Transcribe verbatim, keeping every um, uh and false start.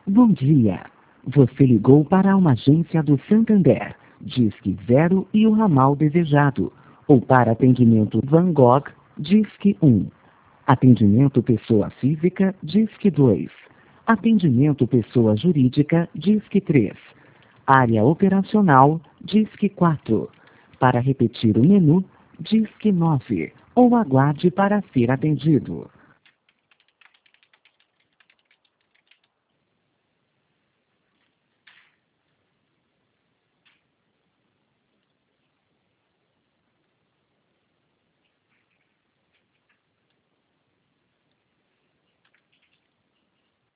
Bom dia. Você ligou para uma agência do Santander, Disque Zero e o ramal desejado. Ou para atendimento Van Gogh, Disque um. Atendimento pessoa física, Disque dois. Atendimento pessoa jurídica, Disque três. Área operacional, Disque quatro. Para repetir o menu, Disque nove. Ou aguarde para ser atendido.